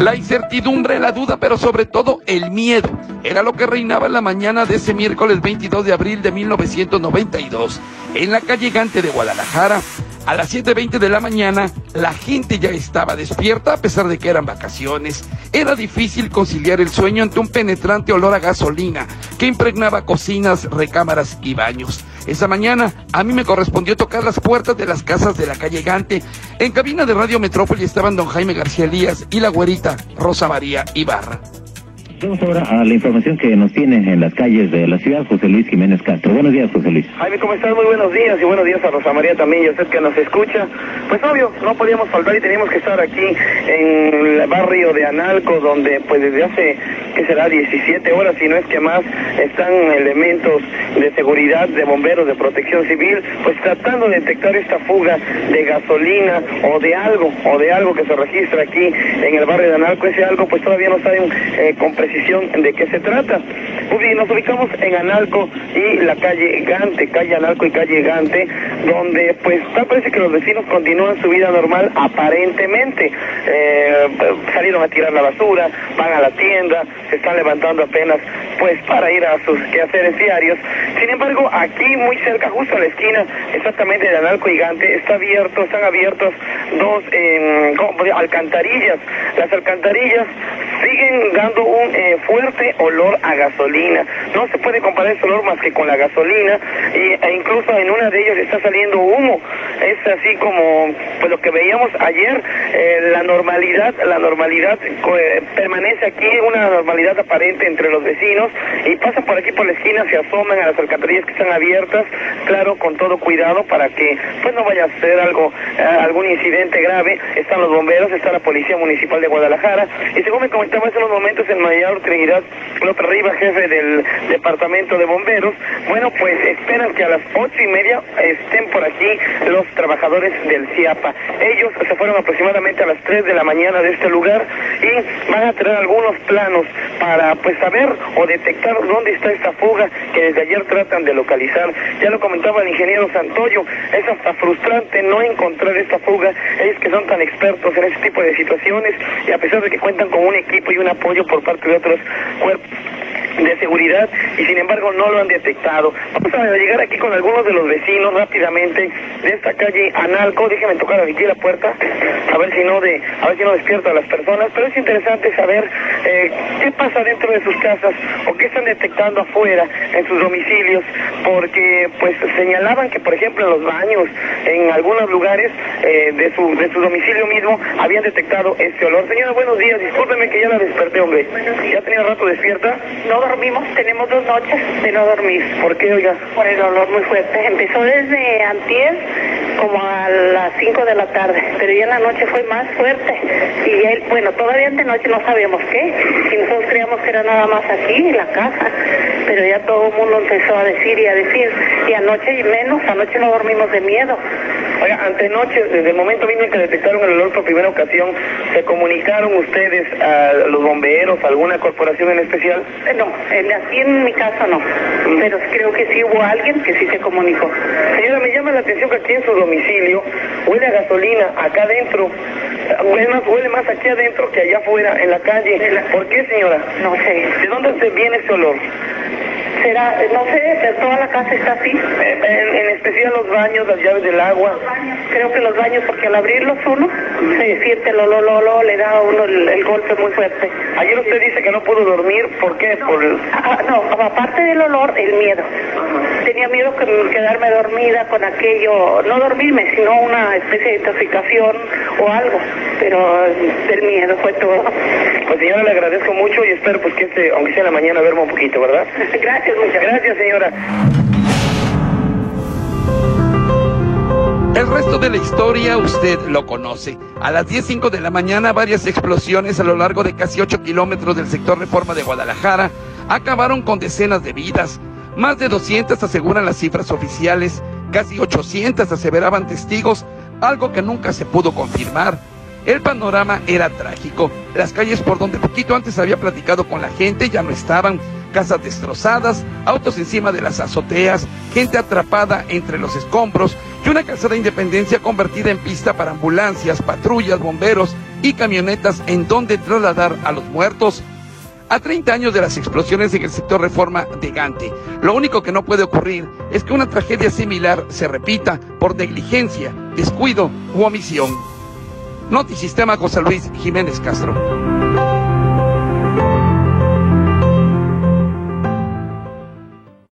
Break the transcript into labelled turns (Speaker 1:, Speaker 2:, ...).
Speaker 1: La incertidumbre, la duda, pero sobre todo el miedo, era lo que reinaba en la mañana de ese miércoles 22 de abril de 1992. En la calle Gante de Guadalajara, a las 7:20 de la mañana, la gente ya estaba despierta a pesar de que eran vacaciones. Era difícil conciliar el sueño ante un penetrante olor a gasolina que impregnaba cocinas, recámaras y baños. Esa mañana, a mí me correspondió tocar las puertas de las casas de la calle Gante. En cabina de Radio Metrópoli estaban don Jaime García Elías y la güerita Rosa María Ibarra.
Speaker 2: Vamos ahora a la información que nos tiene en las calles de la ciudad José Luis Jiménez Castro. Buenos días, José Luis.
Speaker 3: Jaime, ¿cómo estás? Muy buenos días y buenos días a Rosa María también, y a usted que nos escucha. Pues obvio, no podíamos faltar y teníamos que estar aquí en el barrio de Analco, donde pues desde hace, ¿qué será?, 17 horas, si no es que más, están elementos de seguridad, de bomberos, de protección civil, pues tratando de detectar esta fuga de gasolina o de algo que se registra aquí en el barrio de Analco. Ese algo pues todavía no saben con precisión de qué se trata. Nos ubicamos en Analco y la calle Gante, calle Analco y calle Gante, donde pues tal parece que los vecinos continúan su vida normal aparentemente. Salieron a tirar la basura, van a la tienda, se están levantando apenas pues para ir a sus quehaceres diarios. Sin embargo, aquí muy cerca, justo a la esquina exactamente de Analco y Gante, están abiertos dos alcantarillas. Las alcantarillas siguen dando un fuerte olor a gasolina. No se puede comparar ese olor más que con la gasolina, e incluso en una de ellas está saliendo humo. Es así como pues lo que veíamos ayer. La normalidad permanece aquí, una normalidad aparente entre los vecinos, y pasan por aquí por la esquina, se asoman a las alcantarillas que están abiertas, claro, con todo cuidado para que pues no vaya a ser algún incidente grave. Están los bomberos, está la Policía Municipal de Guadalajara, y según me comentaba hace unos momentos el mayor Trinidad López Rivas, jefe del Departamento de Bomberos, bueno, pues esperan que a las 8:30 estén por aquí los trabajadores del CIAPA. Ellos se fueron aproximadamente a las 3 de la mañana de este lugar y van a tener algunos planos para pues saber o detectar dónde está esta fuga que desde ayer tratan de localizar. Ya lo comentaba el ingeniero Santoyo, es hasta frustrante no encontrar esta fuga, ellos que son tan expertos en este tipo de situaciones, y a pesar de que cuentan con un equipo y un apoyo por parte de otros cuerpos de seguridad, y sin embargo no lo han detectado. Vamos a llegar aquí con algunos de los vecinos rápidamente de esta calle Analco. Déjenme tocar aquí la puerta a ver si no despierta a las personas, pero es interesante saber qué pasa dentro de sus casas o qué están detectando afuera en sus domicilios, porque pues señalaban que por ejemplo en los baños, en algunos lugares de su domicilio mismo, habían detectado este olor. Señora, buenos días, discúlpeme que ya la desperté, hombre. ¿Ya tenía rato despierta?
Speaker 4: No dormimos, tenemos 2 noches de no dormir.
Speaker 3: ¿Por qué, oiga?
Speaker 4: Por el olor muy fuerte. Empezó desde antier como a las 5 de la tarde, pero ya en la noche fue más fuerte. Y bueno, todavía de noche no sabíamos qué, y nosotros creíamos que era nada más aquí en la casa, pero ya todo el mundo empezó a decir, y anoche y menos, anoche no dormimos de miedo.
Speaker 3: Oiga, antenoche, desde el momento mismo en que detectaron el olor por primera ocasión, ¿se comunicaron ustedes a los bomberos, a alguna corporación en especial?
Speaker 4: No, aquí en mi casa no, pero creo que sí hubo alguien que sí se comunicó.
Speaker 3: Señora, me llama la atención que aquí en su domicilio huele a gasolina, acá adentro, huele más aquí adentro que allá afuera, en la calle. ¿Por qué, señora?
Speaker 4: No sé.
Speaker 3: ¿De dónde viene ese olor?
Speaker 4: Será, no sé, pero toda la casa está así.
Speaker 3: En especial los baños, las llaves del agua.
Speaker 4: Creo que los baños, porque al abrirlos uno, se siente el olor, le da a uno el golpe muy fuerte.
Speaker 3: Ayer usted dice que no pudo dormir, ¿por qué?
Speaker 4: No, aparte del olor, el miedo. Tenía miedo que quedarme dormida con aquello, no dormirme, sino una especie de intoxicación o algo, pero el miedo fue todo.
Speaker 3: Pues señora, le agradezco mucho y espero pues que aunque sea en la mañana, verme un poquito, ¿verdad?
Speaker 4: Gracias, muchas
Speaker 3: gracias, señora.
Speaker 1: El resto de la historia usted lo conoce. A las 10:05 de la mañana, varias explosiones a lo largo de casi 8 kilómetros del sector Reforma de Guadalajara acabaron con decenas de vidas. Más de 200 aseguran las cifras oficiales, casi 800 aseveraban testigos, algo que nunca se pudo confirmar. El panorama era trágico. Las calles por donde poquito antes había platicado con la gente ya no estaban. Casas destrozadas, autos encima de las azoteas, gente atrapada entre los escombros y una calzada Independencia convertida en pista para ambulancias, patrullas, bomberos y camionetas en donde trasladar a los muertos. A 30 años de las explosiones en el sector Reforma de Gante, lo único que no puede ocurrir es que una tragedia similar se repita por negligencia, descuido u omisión. Notisistema, José Luis Jiménez Castro.